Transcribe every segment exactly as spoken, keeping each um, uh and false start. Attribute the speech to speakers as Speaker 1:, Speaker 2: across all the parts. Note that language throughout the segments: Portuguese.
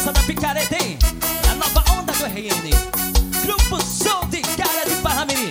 Speaker 1: dança da picareta, hein? É a nova onda do R N. Grupo Show de Cara de Parramirim.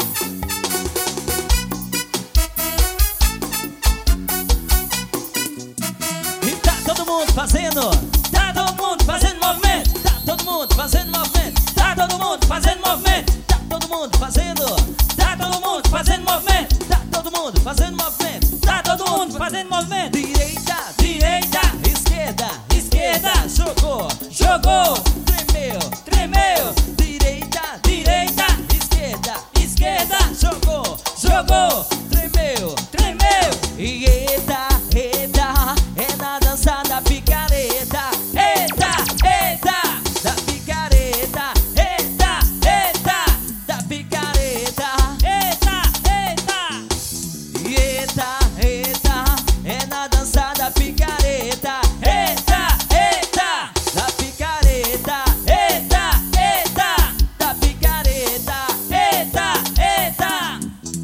Speaker 1: E tá todo mundo fazendo, tá todo mundo fazendo movimento, tá todo mundo fazendo movimento, tá todo mundo fazendo movimento, tá todo mundo fazendo, tá todo mundo fazendo movimento, tá todo mundo fazendo movimento, tá todo mundo fazendo movimento. Direita, direita, esquerda, esquerda, jogou, jogou, tremeu, tremeu. Direita, direita, esquerda, esquerda, jogou, jogou, tremeu, tremeu. E eita, eita, é na dança da picareta. Eita, eita, da picareta. Eita, eita, da picareta. Eita, eita. E eita, eita, é na dança da picareta. Eita, eita, da picareta. Eita, eita, da picareta. Eita, eita.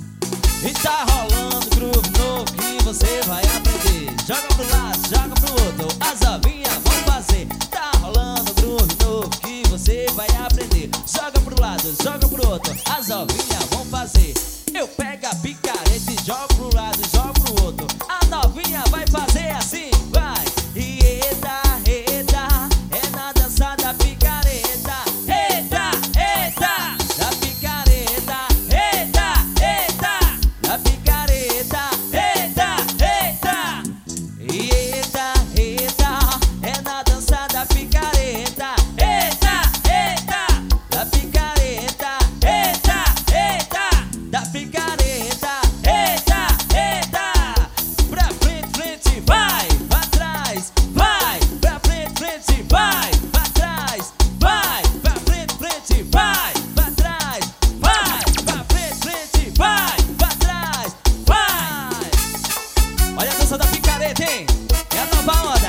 Speaker 1: E tá rolando groove novo que você vai aprender. Joga pro lado, joga pro outro, as novinhas vão fazer. Tá rolando groove novo que você vai aprender. Joga pro lado, joga pro outro, as novinhas vão fazer. Eu pego a picareta e jogo pro lado e jogo pro outro. A novinha vai fazer assim, vai. E eita, eita, é na dança da picareta. Eita, eita, da picareta. Eita, eita, da picareta. Eita, eita. E eita, eita, é na dança da picareta. Eita, eita, da picareta. Eita, eita, da picareta. Eita, eita. Pra frente, frente, vai, pra trás, vai, pra frente, frente, vai, pra trás, vai, pra frente, frente, vai, pra trás, vai, pra frente, frente, vai, pra trás, vai. Olha a dança da picareta, hein? É a nova onda.